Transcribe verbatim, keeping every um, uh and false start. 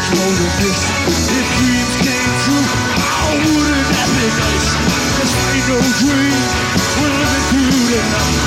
much more than this. If dreams came true, oh, wouldn't that be nice? This ain't no dream, we're living through the night.